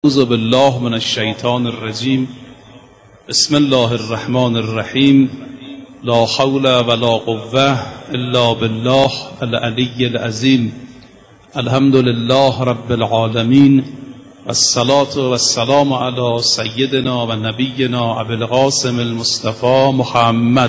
اعوذ بالله من الشیطان الرجیم. بسم الله الرحمن الرحیم. لا حول ولا قوة الا بالله العلی العظیم. الحمد لله رب العالمین والصلاة والسلام علی سیدنا و نبینا ابی القاسم المصطفى محمد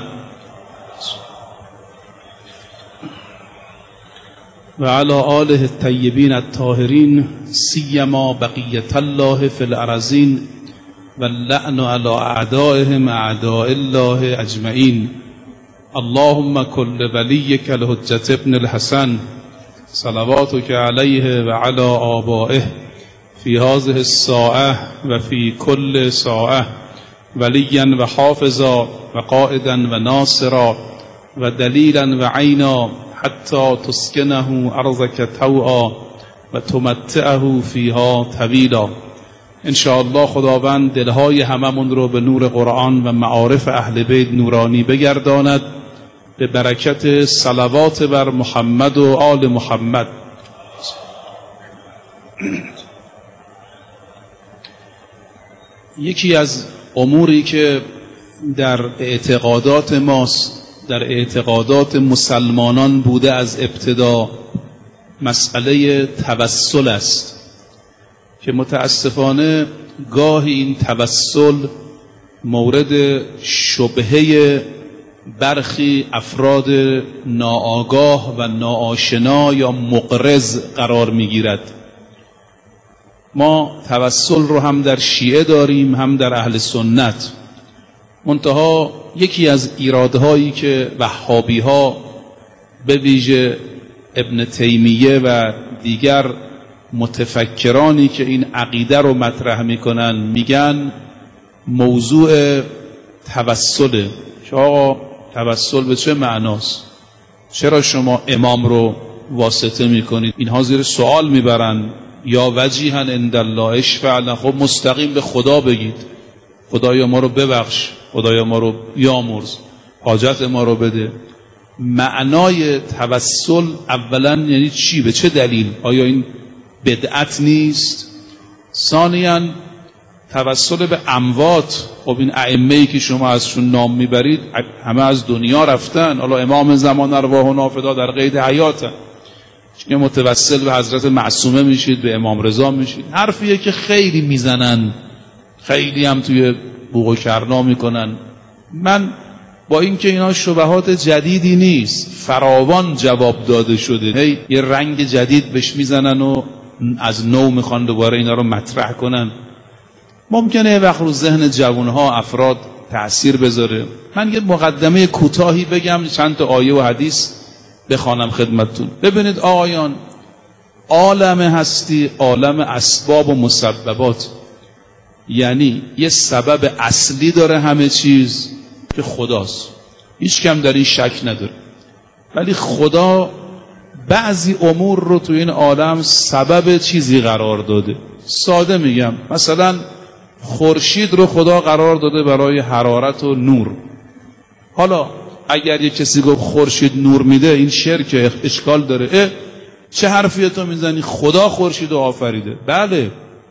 و علی آله الطیبین الطاهرین سیما بقیة الله فی الارضین و اللعن علی اعدائهم اعداء الله اجمعین. اللهم کل ولیک الحجة ابن الحسن صلواتک علیه و علی آبائه فی هذه الساعة و فی کل ساعة ولیا و حافظا و قائدا و ناصرا و دلیلا و عینا حتی تسکنه ارضک طوعا و تمتعه فیها طویلا. انشاءالله خداوند دلهای هممون رو به نور قرآن و معارف اهل بیت نورانی بگرداند به برکت صلوات بر محمد و آل محمد. یکی از اموری که در اعتقادات ماست، در اعتقادات مسلمانان بوده از ابتدا، مسئله توسل است که متاسفانه گاهی این توسل مورد شبهه برخی افراد ناآگاه و ناآشنا یا مقرض قرار میگیرد. ما توسل رو هم در شیعه داریم هم در اهل سنت. منتها یکی از ایرادهایی که وهابی ها به ویژه ابن تیمیه و دیگر متفکرانی که این عقیده رو مطرح میکنن میگن موضوع توسله. که آقا توسل به چه معناست؟ چرا شما امام رو واسطه میکنید؟ اینها زیر سوال میبرن. یا وجیها عند الله اشفع لنا. خب مستقیم به خدا بگید خدایا ما رو ببخش، خدایا ما رو بیامرز، حاجت ما رو بده. معنای توسل اولا یعنی چی؟ به چه دلیل؟ آیا این بدعت نیست؟ ثانیاً توسل به اموات. خب این ائمه‌ای که شما ازشون نام میبرید همه از دنیا رفتن، حالا امام زمان ارواحنا فدا در قید حیاتن. که متوسل به حضرت معصومه میشید، به امام رضا میشید. حرفیه که خیلی میزنن، خیلی هم توی بوق و کرنا میکنن. من با اینکه اینا شبهات جدیدی نیست، فراوان جواب داده شده، هی یه رنگ جدید بهش میزنن و از نو میخوان دوباره اینا رو مطرح کنن. ممکنه یه وقت رو ذهن جوانها افراد تأثیر بذاره. من یه مقدمه کوتاهی بگم، چند تا آیه و حدیث بخوانم خدمتتون. ببینید آقایان، عالم هستی عالم اسباب و مسببات، یعنی یه سبب اصلی داره همه چیز که خداست، هیچ کم در این شک نداره. ولی خدا بعضی امور رو تو این عالم سبب چیزی قرار داده. ساده میگم، مثلا خورشید رو خدا قرار داده برای حرارت و نور. حالا اگر یه کسی گفت خورشید نور میده، این شرک، اشکال داره. چه حرفیه تو میزنی؟ خدا خورشید رو آفریده. بله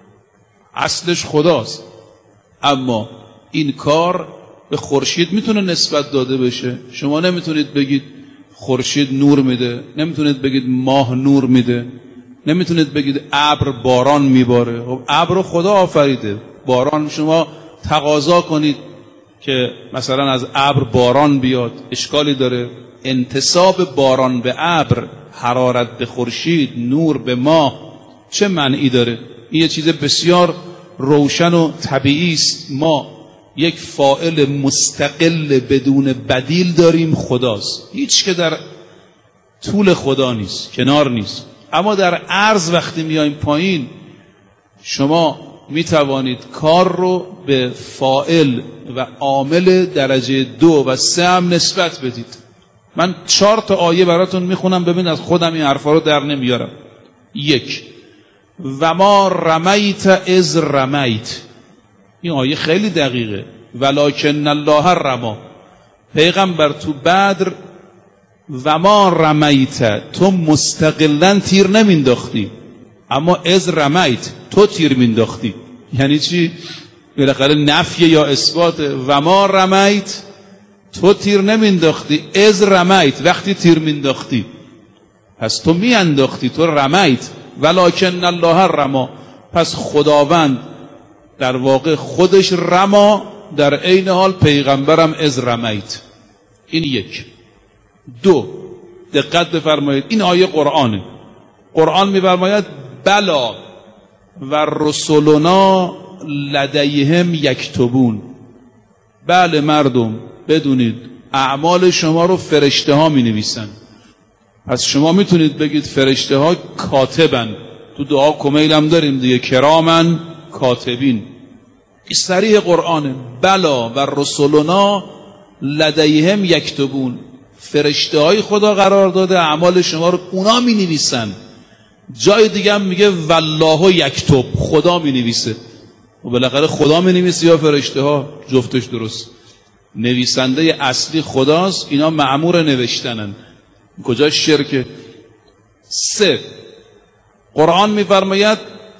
اصلش خداست، اما این کار به خورشید میتونه نسبت داده بشه. شما نمیتونید بگید خورشید نور میده، نمیتونید بگید ماه نور میده، نمیتونید بگید ابر باران میباره. خب ابر رو خدا آفریده. باران شما تقاضا کنید که مثلا از ابر باران بیاد، اشکالی داره؟ انتساب باران به ابر، حرارت به خورشید، نور به ماه چه معنی داره؟ این یه چیز بسیار روشن و طبیعی است. ما یک فاعل مستقل بدون بدیل داریم، خداست. هیچ که در طول خدا نیست، کنار نیست. اما در عرض وقتی میایم پایین، شما میتوانید کار رو به فاعل و عامل درجه 2 و 3 هم نسبت بدید. من 4 تا آیه براتون میخونم، ببین از خودم این حرفا رو در نمیارم. 1 و ما رمیت اذ رمیت. این آیه خیلی دقیقه. ولکن الله رما. پیغمبر تو بدر و ما رمیت، تو مستقلا تیر نمینداختی، اما از رمیت، تو تیر مینداختی. یعنی چی؟ بالاخره نفی یا اثبات. و ما رمیت، تو تیر نمینداختی، از رمیت، وقتی تیر مینداختی، پس تو میانداختی، تو رمیت، ولکن الله رما، پس خداوند در واقع خودش رما، در عین حال پیغمبرم از رمیت. این یک. دو، دقت بفرمایید، این آیه قرآنه. قرآن میفرماید بلا و رسولنا لدیهم یکتبون. بله مردم بدونید اعمال شما رو فرشته ها می نویسن. پس شما میتونید بگید فرشته ها کاتبن. تو دعا کمیل هم داریم دیگه، کرامن کاتبین. این صریح قرآنه. بلا و رسولنا لدیهم یکتبون، فرشته های خدا قرار داده اعمال شما رو اونا می نویسن. جای دیگه هم میگه والله یکتب، خدا می نویسه. و بالاخره خدا می نویسه یا فرشته ها؟ جفتش درست. نویسنده اصلی خداست، اینا مأمور نوشتنن. کجا شرکه؟ سه، قرآن میفرماید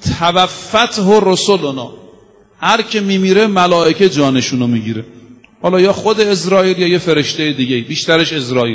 توفته رسولنا، هر که میمیره ملائکه جانشونو میگیره. حالا یا خود اسرائیل یا یه فرشته دیگه، بیشترش اسرائیل.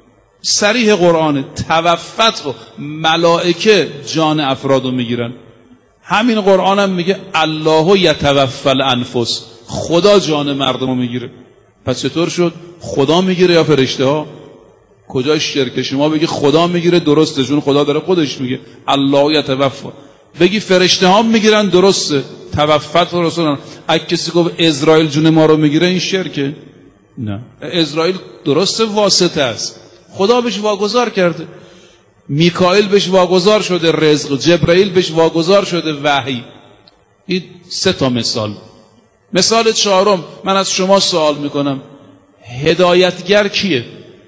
صریح قرآنه، توفته، ملائکه جان افرادو میگیرن. همین قرآن هم میگه الله یتوفی الانفس، خدا جان مردمو میگیره. پس چطور شد؟ خدا میگیره یا فرشته ها؟ کجا شرکه؟ شما بگی خدا میگیره درسته، چون خدا داره خودش میگه الله یتوفی. بگی فرشته ها میگیرن درسته، توفت رسولان. اگه کسی گفت اسرائیل جون ما رو میگیره، این شرکه؟ نه، اسرائیل درسته واسطه است، خدا بهش واگذار کرده. میکائیل بهش واگذار شده رزق، جبرائیل بهش واگذار شده وحی. این سه تا مثال. مثال چهارم، من از شما سوال میکنم هدایتگر کیه؟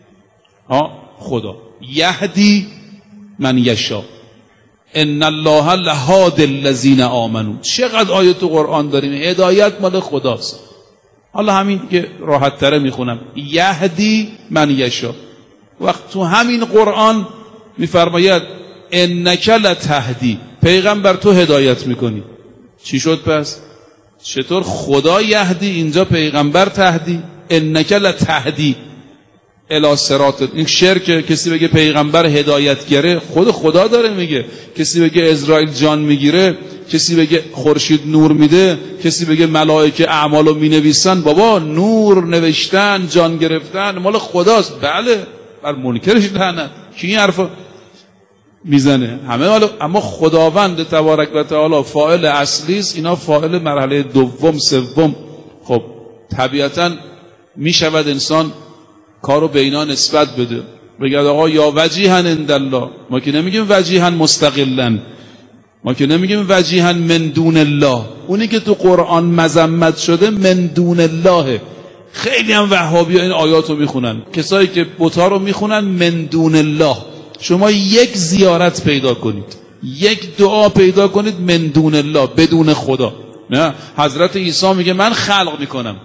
خدا. یهدی من یشا، ان الله لهادی الذین آمنوا. چقدر آیه تو قرآن داریم هدایت مال خداست. حالا همین که راحت تره میخونم، یهدی من یشا. وقت تو همین قرآن میفرماید انک لتهدی، پیغمبر تو هدایت میکنی. چی شد پس؟ چطور خدا یهدی، اینجا پیغمبر تهدی؟ انک لتهدی الی صراط. این شرک. کسی بگه پیغمبر هدایتگره، خود خدا داره میگه. کسی بگه اسرائیل جان میگیره، کسی بگه خورشید نور میده، کسی بگه ملائکه اعمالو مینویسن. بابا نور نوشتن، جان گرفتن مال خداست. بله، بر منکرش لعنت. کی این حرفو میزنه؟ همه حالا. اما خداوند تبارک و تعالی فاعل اصلی است، اینا فاعل مرحله دوم سوم. خب طبیعتا میشود انسان کارو به اینا نسبت بده، بگه آقا یا وجیها عند الله. ما که نمیگیم وجیها مستقلا، ما که نمیگیم وجیها من دون الله. اونی که تو قرآن مذمت شده من دون الله. خیلی هم وهابی ها این آیاتو میخونن، کسایی که بت‌ها رو میخونن من دون الله. شما یک زیارت پیدا کنید، یک دعا پیدا کنید من دون الله، بدون خدا. نه، حضرت عیسی میگه من خلق میکنم،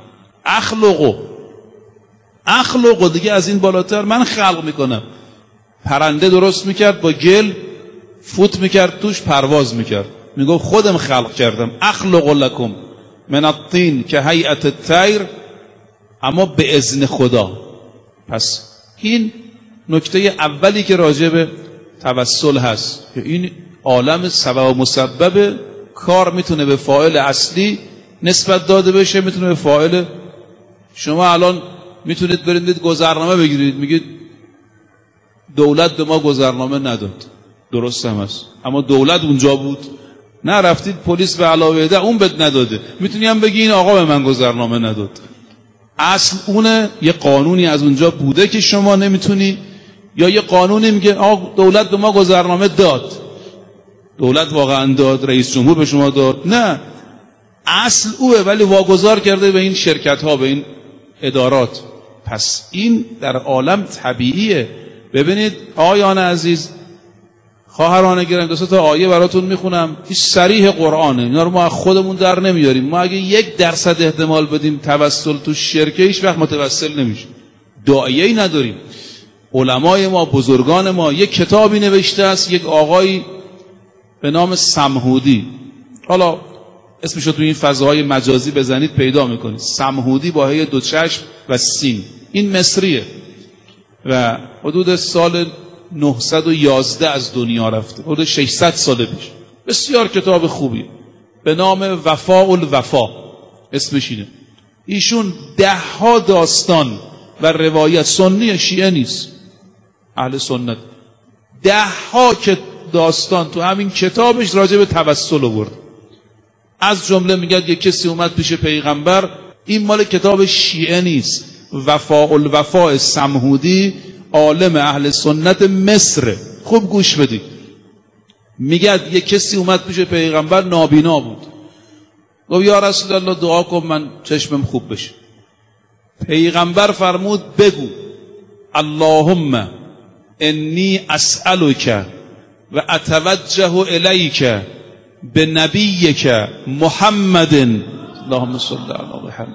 اخلقو دیگه از این بالاتر من خلق میکنم. پرنده درست میکرد با گل، فوت میکرد توش، پرواز میکرد. میگه خودم خلق کردم، اخلق لکم من الطین که هیئت الطیر، اما به اذن خدا. پس این نکته اولی که راجع به توسل هست، که این عالم سبب و مسبب کار میتونه به فاعل اصلی نسبت داده بشه، میتونه به فاعل. شما الان میتونید برید گذرنامه بگیرید، میگید دولت به ما گذرنامه نداد، درست هم هست، اما دولت اونجا بود. نه رفتید پلیس به علاوه ده اون بد نداده. میتونی هم بگی این آقا به من گذرنامه نداد، اصل اونه. یه قانونی از اونجا بوده که شما نمیتونی، یا یه قانونی میگه آقا دولت به ما گذرنامه داد. دولت واقعا داد؟ رئیس جمهور به شما داد؟ نه، اصل اوه، ولی واگذار کرده به این شرکت ها، به این ادارات. پس این در عالم طبیعیه. ببینید آیان عزیز، خواهران گرامی، دو سه تا آیه براتون میخونم، این صریح قرآنه، اینا رو ما خودمون در نمیاریم. ما اگه 1% احتمال بدیم توسل تو شرکه، هیچ وقت متوسل نمیشه. داعیه‌ای نداریم. علمای ما، بزرگان ما، یک کتابی نوشته است یک آقایی به نام سمهودی. حالا اسمشو تو این فضاهای مجازی بزنید پیدا میکنید. سمهودی با هی 2 چشم و سین. این مصریه و حدود سال 911 از دنیا رفته، حدود 600 سال پیش. بسیار کتاب خوبی به نام وفاء الوفا اسمش اینه. ایشون 10 داستان و روایت، سنی شیعه نیست، اهل سنت، 10 که داستان تو همین کتابش راجع به توسل آورد. از جمله میگه یک کسی اومد پیش پیغمبر، این مال کتاب شیعه نیست، وفاء الوفا سمهودی عالم اهل سنت مصر. خوب گوش بدید. میگه یک کسی اومد پیش پیغمبر، نابینا بود، گفت یا رسول الله دعا کن من چشمم خوب بشه. پیغمبر فرمود بگو اللهم انی اسألک و اتوجه الیک به نبیک محمد اللهم صل علی محمد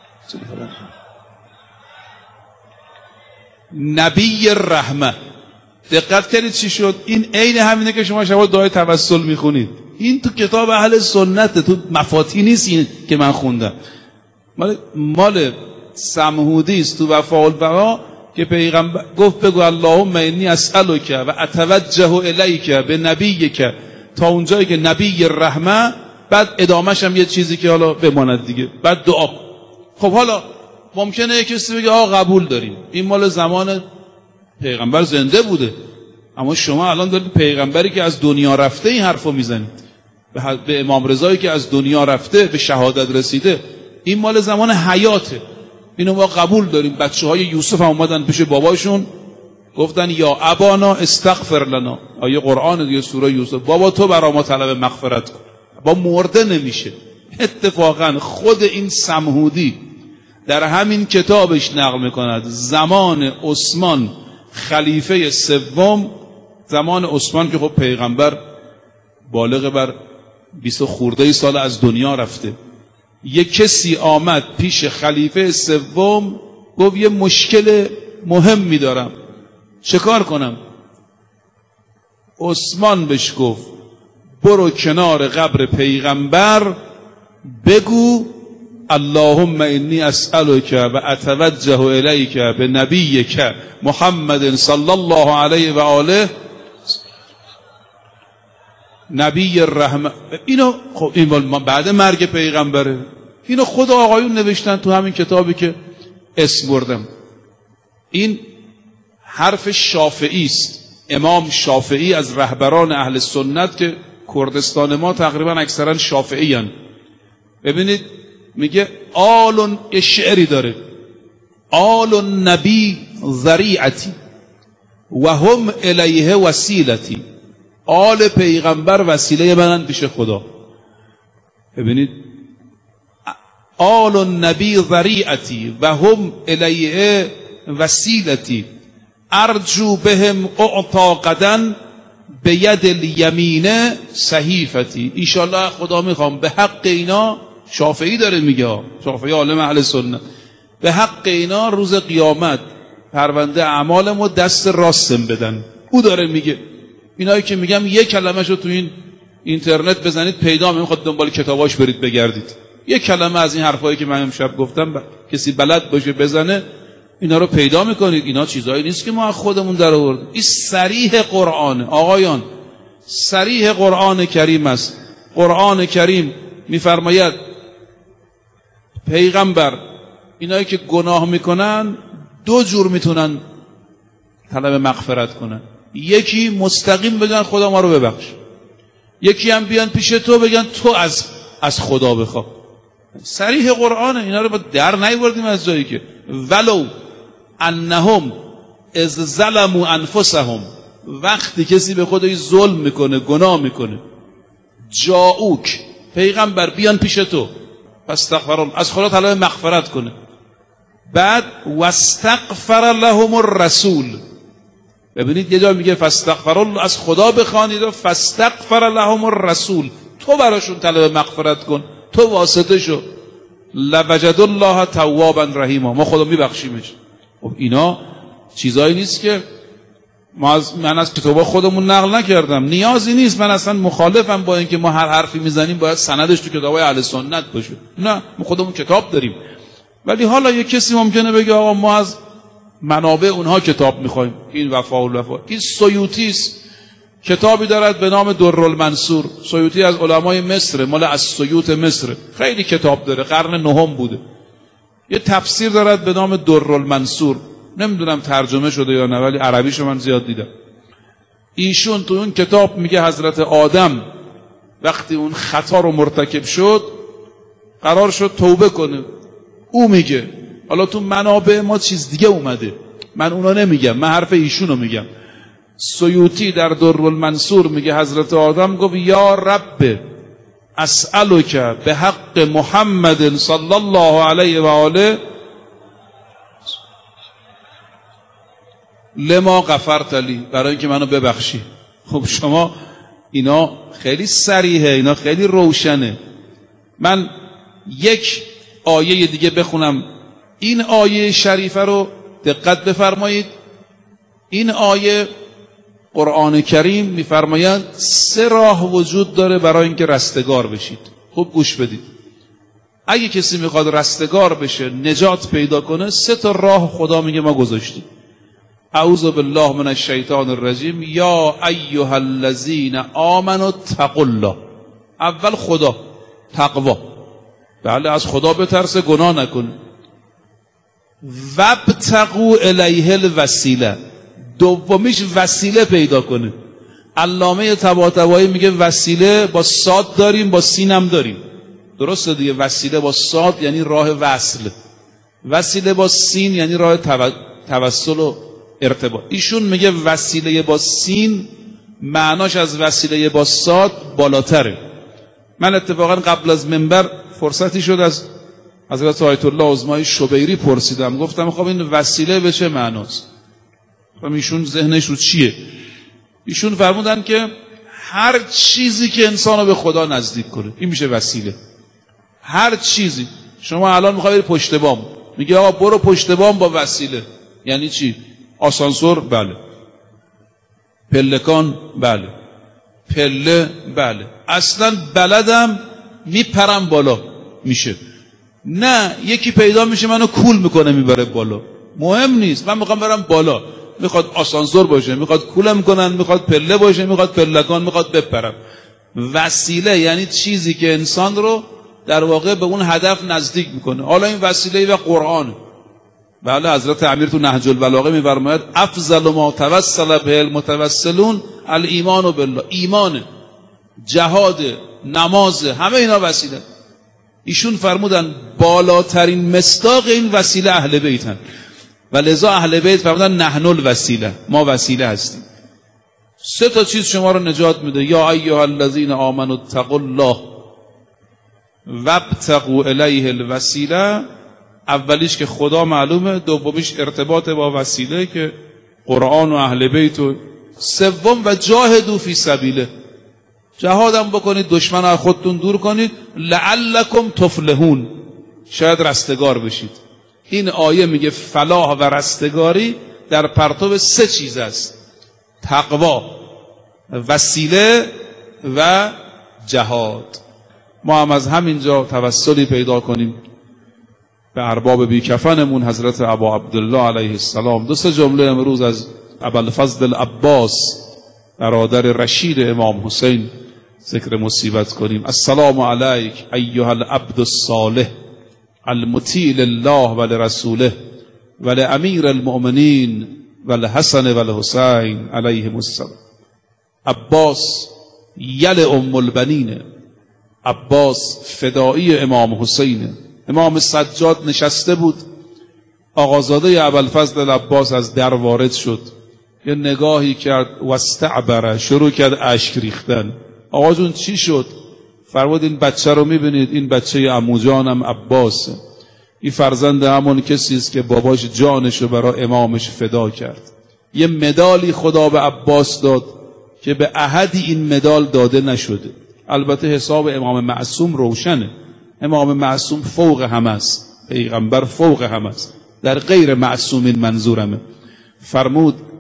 نبی الرحمه. دقت کردید چی شد؟ این عین همینه که شما شب دعای توسل میخونید. این تو کتاب اهل سنت، تو مفاتی نیست این که من خوندم، مال سمهودی است تو وفاء الوفا که پیغمبر گفت بگو اللهم انی اسألک و اتوجه الیک به نبیک تا اونجایی که نبی الرحمه، بعد ادامهش هم یه چیزی که حالا بماند دیگه، بعد دعا. خب حالا ممکنه یک کسی بگه آقا قبول داریم، این مال زمان پیغمبر زنده بوده، اما شما الان دارید پیغمبری که از دنیا رفته این حرفو میزنید، به امام رضایی که از دنیا رفته به شهادت رسیده، این مال زمان حیاته، اینو ما قبول داریم. بچه‌های یوسف هم اومدن پیش باباشون گفتن یا ابانا استغفر لنا، آیه قرآن دیگه سوره یوسف، بابا تو برا ما طلب مغفرت کن. با مرده نمیشه. اتفاقا خود این سمهودی در همین کتابش نقل میکند زمان عثمان خلیفه سوم، زمان عثمان که خب پیغمبر بالغ بر 20 خورده سال از دنیا رفته، یک کسی آمد پیش خلیفه سوم گفت یه مشکل مهمی دارم، چه کار کنم؟ عثمان بهش گفت برو کنار قبر پیغمبر بگو اللهم انی اسألک و اتوجه الیک به نبیک محمد صلی الله علیه و آله نبی الرحمه. اینو خب این بعد مرگ پیغمبره، اینو خود آقایون نوشتن تو همین کتابی که اسم بردم. این حرف شافعی است، امام شافعی از رهبران اهل سنت که کردستان ما تقریبا اکثرا شافعی هن. ببینید میگه آل شعری داره، آل النبی ذریعتی و هم الیه وسیلتی، آل پیغمبر وسیله منن پیش خدا. ببینید آل النبی ذریعتی و هم الیه وسیلتی ارجو بهم اعطا قدن به ید الیمین صحیفتی. ایشالله خدا میخوام به حق اینا، شافعی داره میگه، شافعی عالم اهل سنت، به حق اینا روز قیامت پرونده اعمالمو دست راستم بدن. او داره میگه. اینایی که میگم یک کلمه شو تو این اینترنت بزنید پیدا میخواد، دنبال کتاباش برید بگردید، یک کلمه از این حرفایی که من امشب گفتم کسی بلد باشه بزنه اینا رو پیدا میکنید. اینا چیزایی نیست که ما خودمون در آوردیم، این صریح قرآنه آقایان، صریح قرآن کریم است. قرآن کریم میفرماید پیغمبر اینایی که گناه میکنن 2 جور میتونن طلب مغفرت کنن، یکی مستقیم بگن خدا ما رو ببخش، یکی هم بیان پیش تو بگن تو از خدا بخوا. صریح قرآنه، اینا رو با در نیوردیم از جایی که ولو انهم از ظلموا انفسهم، وقتی کسی به خودش ظلم میکنه گناه میکنه، جاؤک پیغمبر بیان پیش تو فاستغفروا، از خدا طلب مغفرت کنه، بعد واستغفر لهم الرسول. ببینید یه جا میگه فاستغفروا از خدا بخوانید و فاستغفر لهم الرسول، تو براشون طلب مغفرت کن، تو واسطه شو، لوجد الله توابا رحیما، ما خدا میبخشیمش. خب اینا چیزایی نیست که من از کتاب خودمون نقل نکردم، نیازی نیست. من اصلا مخالفم با اینکه ما هر حرفی میزنیم باید سندش تو کتابای اهل سنت باشه. نه، ما خودمون کتاب داریم. ولی حالا یک کسی ممکنه بگه آقا ما از منابع اونها کتاب میخوایم. این وفا الوفا، این سیوطی است، کتابی دارد به نام درالمنصور. سیوطی از علمای مصر، مال السیوط مصر، خیلی کتاب داره، قرن نهم بوده. یه تفسیر دارد به نام درالمنصور، نمیدونم ترجمه شده یا نه، ولی عربیشو من زیاد دیدم. ایشون تو اون کتاب میگه حضرت آدم وقتی اون خطا رو مرتکب شد قرار شد توبه کنه. او میگه، حالا تو منابع ما چیز دیگه اومده، من اونا نمیگم، من حرف ایشونو میگم. سیوطی در درالمنصور میگه حضرت آدم گفت یا رب اسألک به حق محمد صلی الله علیه و آله لما غفرت لی، برای اینکه منو ببخشی. خب شما اینا خیلی صریحه، اینا خیلی روشنه. من یک آیه دیگه بخونم. این آیه شریفه رو دقت بفرمایید. این آیه قرآن کریم میفرماید 3 راه وجود داره برای اینکه رستگار بشید. خوب گوش بدید. اگه کسی میخواد رستگار بشه، نجات پیدا کنه، 3 تا راه خدا میگه ما گذاشتیم. اعوذ بالله من الشیطان الرجیم. یا ایها الذین آمنوا اتقوا الله. اول خدا، تقوا، بله از خدا بترسه، گناه نکنه. وابتغوا الیه الوسیله، دومیش وسیله پیدا کنه. علامه طباطبایی میگه وسیله با صاد داریم، با سین هم داریم. درسته دیگه، وسیله با صاد یعنی راه وصل، وسیله با سین یعنی راه توسل و ارتباط. ایشون میگه وسیله با سین معناش از وسیله با صاد بالاتره. من اتفاقا قبل از منبر فرصتی شد از حضرت آیت الله عظمای شبیری پرسیدم، گفتم خب این وسیله به چه معناست؟ خب ایشون ذهنش رو چیه؟ ایشون فرمودن که هر چیزی که انسانو به خدا نزدیک کنه این میشه وسیله. هر چیزی. شما الان میخوای بری پشت بام، میگه آقا برو پشت بام با وسیله. یعنی چی؟ آسانسور بله، پلکان بله، پله بله، اصلا بلدم میپرم بالا میشه. نه، یکی پیدا میشه منو کول میکنه میبره بالا، مهم نیست، من میخوام برم بالا، میخواد آسانسور باشه، میخواد کولم کنن، میخواد پله باشه، میخواد پلکان، میخواد بپرم. وسیله یعنی چیزی که انسان رو در واقع به اون هدف نزدیک میکنه. حالا این وسیله و قرآن. بله حضرت امیر تو نهج البلاغه میفرماید افضل ما توسل به المتوسلون الایمان بالله. ایمان، جهاد، نماز، همه اینا وسیله. ایشون فرمودن بالاترین مصداق این وسیله اهل بیتن و لذا اهل بیت فرمودن نحن الوسیله، ما وسیله هستیم. 3 تا چیز شما رو نجات میده. یا ایها الذین آمنوا اتقوا الله وابتغوا الیه الوسیله. اولیش که خدا معلومه، دومیش ارتباط با وسیله که قرآن و اهل بیت، و سوم و جاهدوا فی سبیله، جهادم بکنید، دشمن از خودتون دور کنید، لعلکم تفلحون، شاید رستگار بشید. این آیه میگه فلاح و رستگاری در پرتو 3 چیز است: تقوا، وسیله و جهاد. ما هم از همینجا توسلی پیدا کنیم به ارباب بیکفنمون حضرت ابا عبدالله علیه السلام. 2 جمله امروز از ابوالفضل العباس برادر رشید امام حسین ذکر مصیبت کنیم. السلام علیک ایها العبد الصالح المطیع لله و لرسوله و لامیر المؤمنین و لحسن و لحسین علیهم السلام. عباس یل ام البنین، عباس فدایی امام حسین. امام سجاد نشسته بود، آقازاده ابوالفضل العباس از در وارد شد، یه نگاهی کرد و استعبره، شروع کرد اشک ریختن. آقا جون چی شد؟ فرمود این بچه رو میبینید؟ این بچه عمو جانم عباسه، این فرزند همون کسی است که باباش جانشو برای امامش فدا کرد. یه مدالی خدا به عباس داد که به احدی این مدال داده نشده. البته حساب امام معصوم روشنه، امام معصوم فوق همه است، پیغمبر فوق همه است، در غیر معصومین منظورمه. فرمود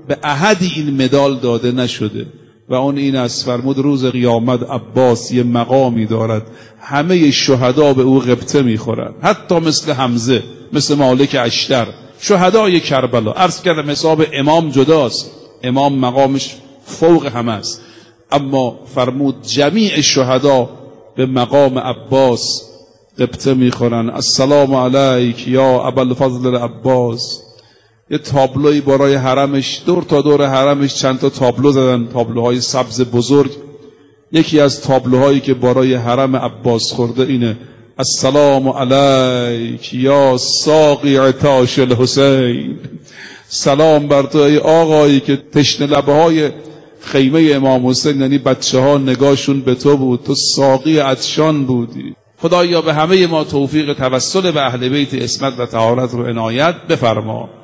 به احدی این مدال داده نشده و اون این است، فرمود روز قیامت عباس یه مقامی دارد همه شهدا به او غبطه میخورند، حتی مثل حمزه، مثل مالک اشتر، شهدای کربلا. عرض کردم حساب امام جداست، امام مقامش فوق همه است، اما فرمود جمیع شهدا به مقام عباس غبطه میخورن. السلام علیک یا ابوالفضل العباس. یه تابلوی برای حرمش، دور تا دور حرمش چند تا تابلو زدن، تابلوهای سبز بزرگ. یکی از تابلوهایی که برای حرم عباس خورده اینه: السلام علیک یا ساقی عطاش الحسین. سلام بر تو ای آقایی که تشنه لبه های خیمه امام حسین، یعنی بچه ها نگاهشون به تو بود، تو ساقی عطشان بودی. خدایا به همه ما توفیق توسل به اهل بیت عصمت و طهارت رو عنایت بفرما.